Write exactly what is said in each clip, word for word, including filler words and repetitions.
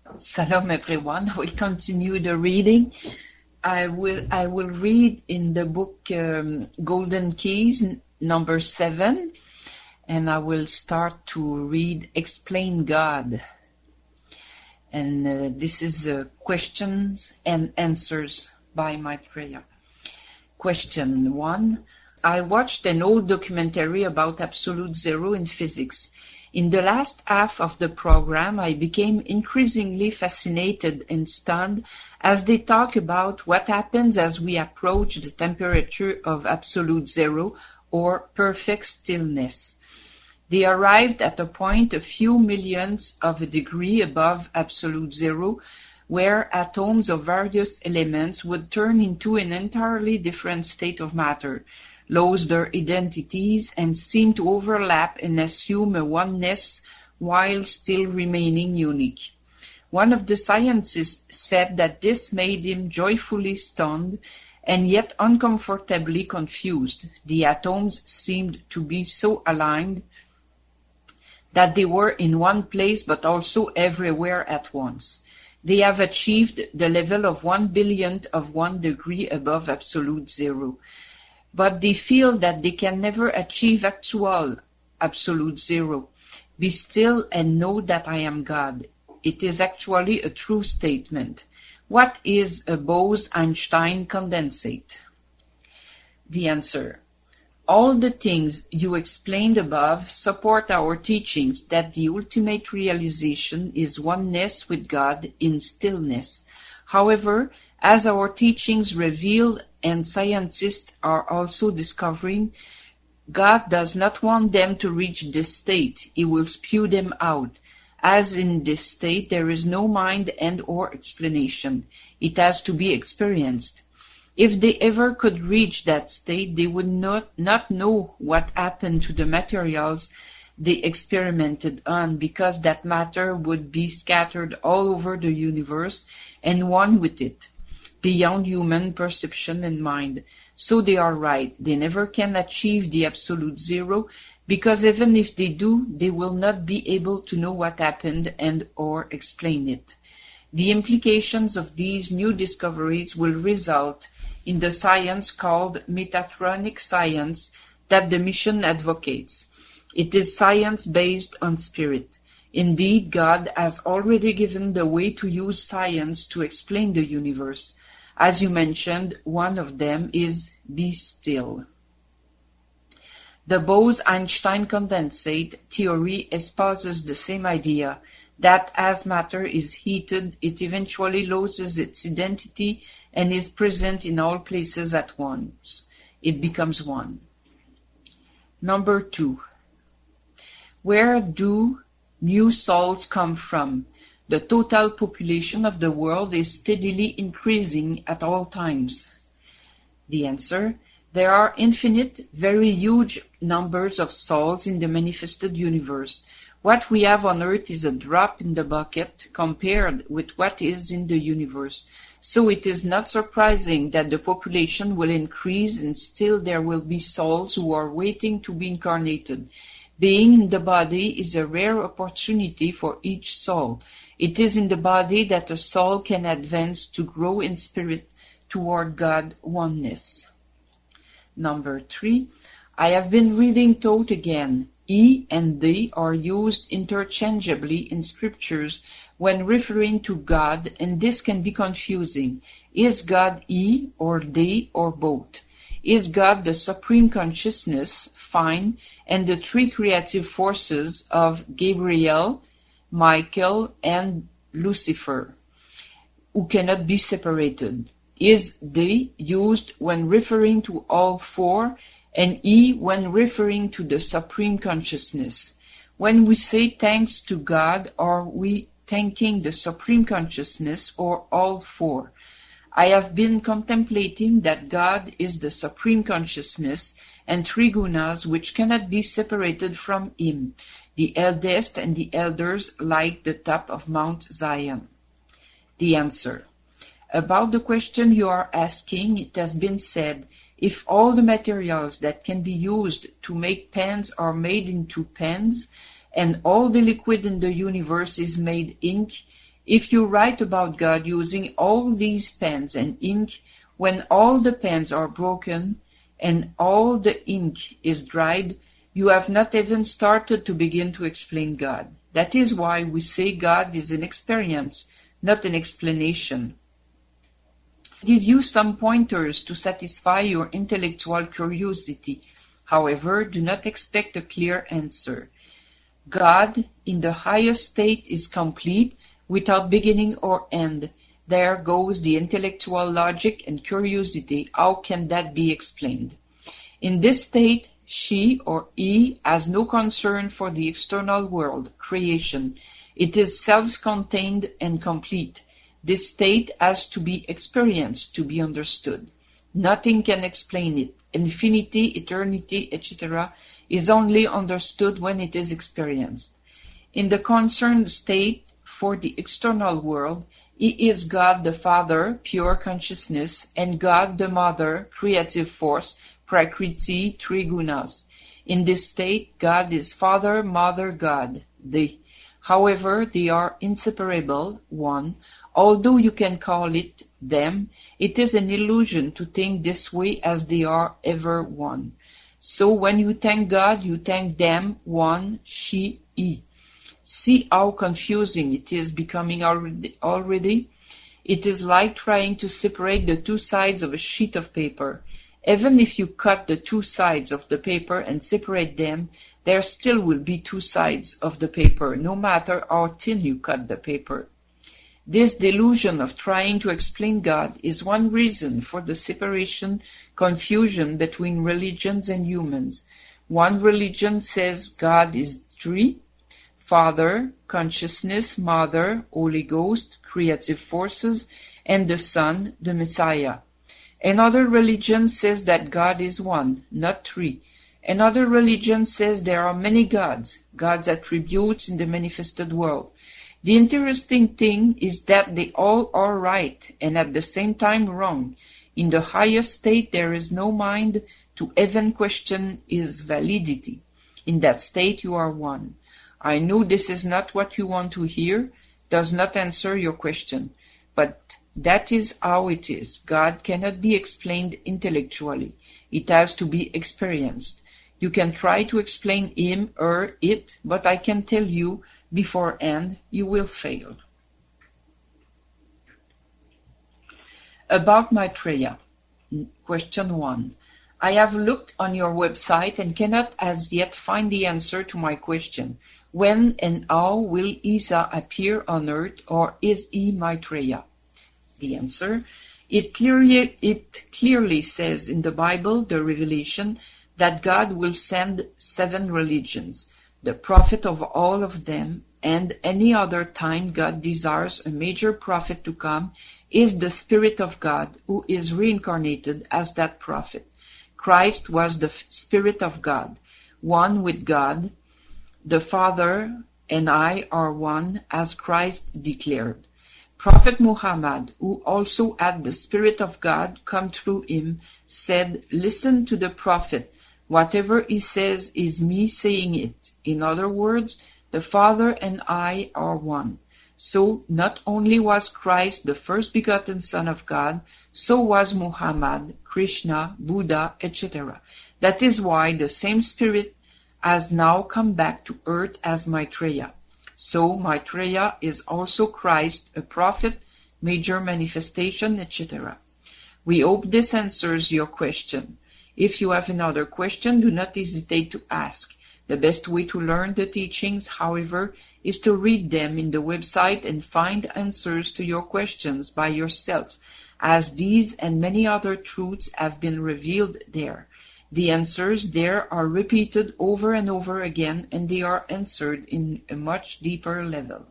Shalom everyone. I will continue the reading. I will I will read in the book um, Golden Keys n- number seven, and I will start to read Explain God. And uh, this is uh, questions and answers by Maitreya. Question one. I watched an old documentary about absolute zero in physics. In the last half of the program, I became increasingly fascinated and stunned as they talk about what happens as we approach the temperature of absolute zero or perfect stillness. They arrived at a point a few millionths of a degree above absolute zero, where atoms of various elements would turn into an entirely different state of matter, lose their identities, and seem to overlap and assume a oneness while still remaining unique. One of the scientists said that this made him joyfully stunned and yet uncomfortably confused. The atoms seemed to be so aligned that they were in one place but also everywhere at once. They have achieved the level of one billionth of one degree above absolute zero. But they feel that they can never achieve actual absolute zero. Be still and know that I am God. It is actually a true statement. What is a Bose-Einstein condensate? The answer. All the things you explained above support our teachings that the ultimate realization is oneness with God in stillness. However, as our teachings reveal and scientists are also discovering, God does not want them to reach this state. He will spew them out. As in this state, there is no mind and or explanation. It has to be experienced. If they ever could reach that state, they would not, not know what happened to the materials they experimented on, because that matter would be scattered all over the universe and one with it, beyond human perception and mind. So they are right. They never can achieve the absolute zero, because even if they do, they will not be able to know what happened and or explain it. The implications of these new discoveries will result in the science called Metatronic science that the mission advocates. It is science based on spirit. Indeed, God has already given the way to use science to explain the universe. As you mentioned, one of them is be still. The Bose-Einstein condensate theory espouses the same idea, that as matter is heated, it eventually loses its identity and is present in all places at once. It becomes one. Number two. Where do new souls come from? The total population of the world is steadily increasing at all times. The answer. There are infinite, very huge numbers of souls in the manifested universe. What we have on earth is a drop in the bucket compared with what is in the universe. So it is not surprising that the population will increase, and still there will be souls who are waiting to be incarnated. Being in the body is a rare opportunity for each soul. It is in the body that a soul can advance to grow in spirit toward God oneness. Number three. I have been reading Thoth again. He and they are used interchangeably in scriptures when referring to God, and this can be confusing. Is God he or they or both? Is God the supreme consciousness, fine, and the three creative forces of Gabriel, Michael, and Lucifer, who cannot be separated? Is they used when referring to all four, and he when referring to the supreme consciousness? When we say thanks to God, are we thanking the supreme consciousness or all four? I have been contemplating that God is the supreme consciousness and three gunas which cannot be separated from him, the eldest and the elders like the top of Mount Zion. The answer. About the question you are asking, it has been said, if all the materials that can be used to make pens are made into pens, and all the liquid in the universe is made ink, If you write about God using all these pens and ink, when all the pens are broken and all the ink is dried, you have not even started to begin to explain God. That is why we say God is an experience, not an explanation. I give you some pointers to satisfy your intellectual curiosity. However, do not expect a clear answer. God, in the highest state, is complete, without beginning or end. There goes the intellectual logic and curiosity. How can that be explained? In this state, she or he has no concern for the external world, creation. It is self-contained and complete. This state has to be experienced, to be understood. Nothing can explain it. Infinity, eternity, et cetera is only understood when it is experienced. In the concerned state, for the external world, he is God the Father, pure consciousness, and God the Mother, creative force, Prakriti, three gunas. In this state, God is Father, Mother, God, they. However, they are inseparable, one. Although you can call it them, it is an illusion to think this way as they are ever one. So when you thank God, you thank them, one, she, he. See how confusing it is becoming already, already? It is like trying to separate the two sides of a sheet of paper. Even if you cut the two sides of the paper and separate them, there still will be two sides of the paper, no matter how thin you cut the paper. This delusion of trying to explain God is one reason for the separation, confusion between religions and humans. One religion says God is three: Father, Consciousness, Mother, Holy Ghost, creative forces, and the Son, the Messiah. Another religion says that God is one, not three. Another religion says there are many gods, God's attributes in the manifested world. The interesting thing is that they all are right and at the same time wrong. In the highest state there is no mind to even question its validity. In that state you are one. I know this is not what you want to hear, does not answer your question, but that is how it is. God cannot be explained intellectually. It has to be experienced. You can try to explain him, her, it, but I can tell you beforehand you will fail. About Maitreya. Question one. I have looked on your website and cannot as yet find the answer to my question. When and how will Isa appear on earth, or is he Maitreya? The answer, it clearly, it clearly says in the Bible, the Revelation, that God will send seven religions, the prophet of all of them, and any other time God desires a major prophet to come, is the Spirit of God, who is reincarnated as that prophet. Christ was the Spirit of God, one with God. The Father and I are one, as Christ declared. Prophet Muhammad, who also had the Spirit of God come through him, said, "Listen to the prophet. Whatever he says is me saying it." In other words, the Father and I are one. So not only was Christ the first begotten Son of God, so was Muhammad, Krishna, Buddha, et cetera. That is why the same Spirit has now come back to earth as Maitreya. So Maitreya is also Christ, a prophet, major manifestation, et cetera. We hope this answers your question. If you have another question, do not hesitate to ask. The best way to learn the teachings, however, is to read them in the website and find answers to your questions by yourself, as these and many other truths have been revealed there. The answers there are repeated over and over again, and they are answered in a much deeper level.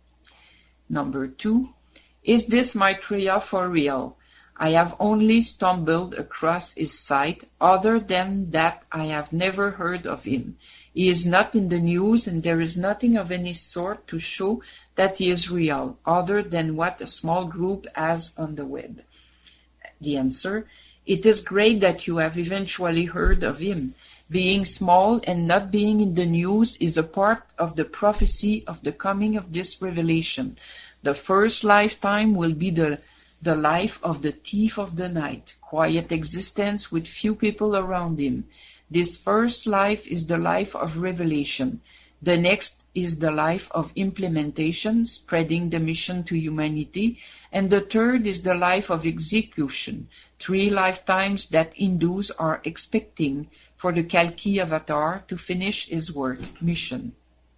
Number two, is this Maitreya for real? I have only stumbled across his site. Other than that, I have never heard of him. He is not in the news, and there is nothing of any sort to show that he is real, other than what a small group has on the web. The answer, it is great that you have eventually heard of him. Being small and not being in the news is a part of the prophecy of the coming of this revelation. The first lifetime will be the, the life of the thief of the night, quiet existence with few people around him. This first life is the life of revelation. The next is the life of implementation, spreading the mission to humanity. And the third is the life of execution, three lifetimes that Hindus are expecting for the Kalki avatar to finish his work, mission.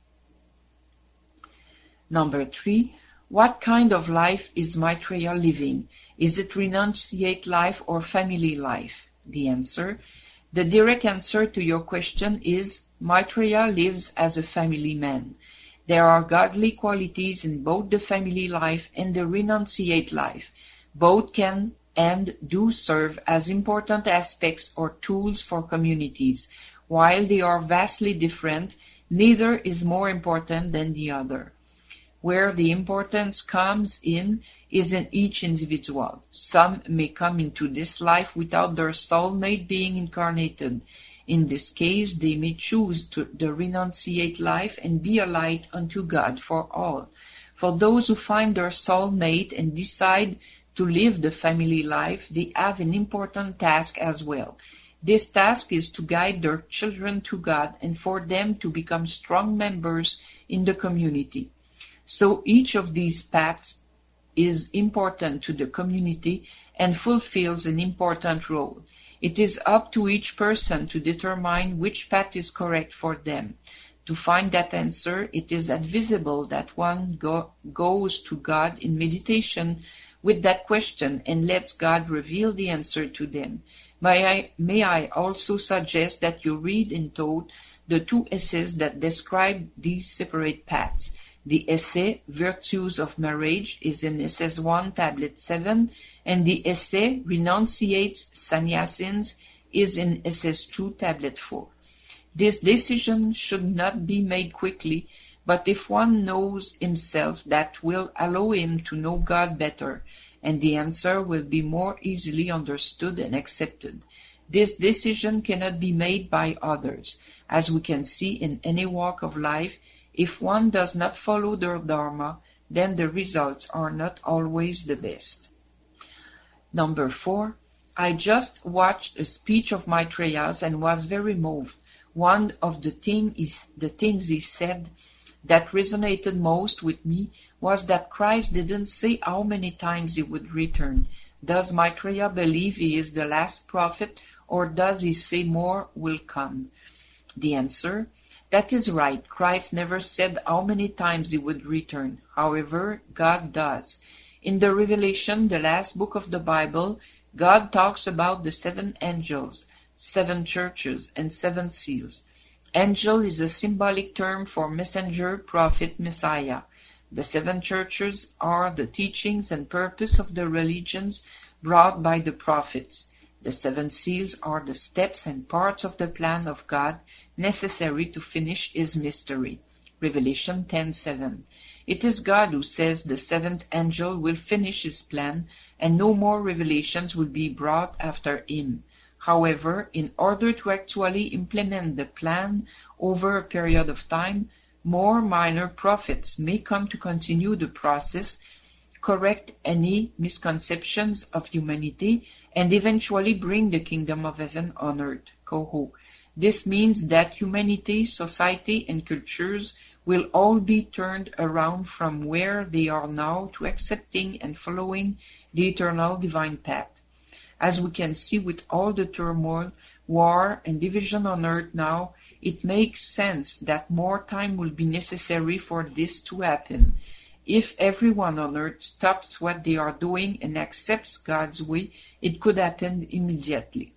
Number three, what kind of life is Maitreya living? Is it renunciate life or family life? The answer, the direct answer to your question is Maitreya lives as a family man. There are godly qualities in both the family life and the renunciate life. Both can and do serve as important aspects or tools for communities. While they are vastly different, neither is more important than the other. Where the importance comes in is in each individual. Some may come into this life without their soulmate being incarnated. In this case, they may choose to the renunciate life and be a light unto God for all. For those who find their soulmate and decide to live the family life, they have an important task as well. This task is to guide their children to God and for them to become strong members in the community. So each of these paths is important to the community and fulfills an important role. It is up to each person to determine which path is correct for them. To find that answer, it is advisable that one go, goes to God in meditation with that question and lets God reveal the answer to them. May I, may I also suggest that you read in total the two essays that describe these separate paths. The essay, Virtues of Marriage, is in S S one, Tablet seven, and the essay, Renunciates Sannyasins, is in S S two, Tablet four. This decision should not be made quickly, but if one knows himself, that will allow him to know God better, and the answer will be more easily understood and accepted. This decision cannot be made by others. As we can see in any walk of life, if one does not follow their dharma, then the results are not always the best. Number four, I just watched a speech of Maitreya's and was very moved. One of the, thing is, the things he said that resonated most with me was that Christ didn't say how many times he would return. Does Maitreya believe he is the last prophet, or does he say more will come? The answer, that is right. Christ never said how many times he would return. However, God does. In the Revelation, the last book of the Bible, God talks about the seven angels, seven churches, and seven seals. Angel is a symbolic term for messenger, prophet, Messiah. The seven churches are the teachings and purpose of the religions brought by the prophets. The seven seals are the steps and parts of the plan of God necessary to finish his mystery. Revelation ten seven. It is God who says the seventh angel will finish his plan and no more revelations will be brought after him. However, in order to actually implement the plan over a period of time, more minor prophets may come to continue the process, correct any misconceptions of humanity, and eventually bring the kingdom of heaven on earth. Koho. This means that humanity, society, and cultures will all be turned around from where they are now to accepting and following the eternal divine path. As we can see with all the turmoil, war, and division on earth now, it makes sense that more time will be necessary for this to happen. If everyone on earth stops what they are doing and accepts God's way, it could happen immediately.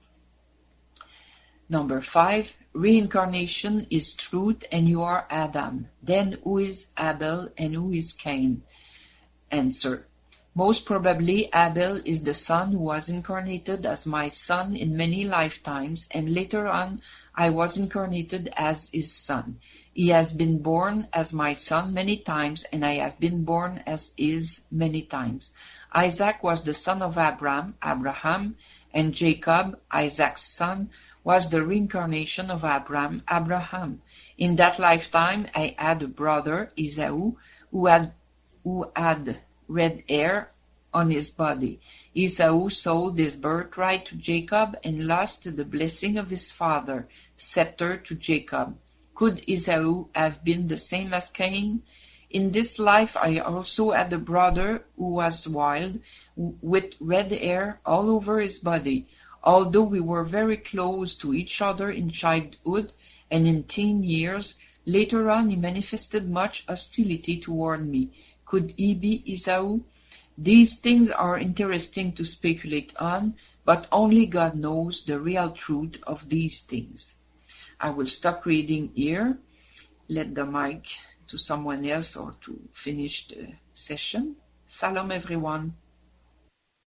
Number five, reincarnation is truth and you are Adam. Then who is Abel and who is Cain? Answer. Most probably Abel is the son who was incarnated as my son in many lifetimes, and later on I was incarnated as his son. He has been born as my son many times, and I have been born as his many times. Isaac was the son of Abraham, Abraham, and Jacob, Isaac's son, was the reincarnation of Abraham, Abraham. In that lifetime I had a brother, Esau, who had who had red hair on his body. Esau sold his birthright to Jacob and lost the blessing of his father, scepter to Jacob. Could Esau have been the same as Cain? In this life I also had a brother who was wild, with red hair all over his body. Although we were very close to each other in childhood and in teen years, later on he manifested much hostility toward me. Could he be Esau? These things are interesting to speculate on, but only God knows the real truth of these things. I will stop reading here, let the mic to someone else or to finish the session. Shalom everyone.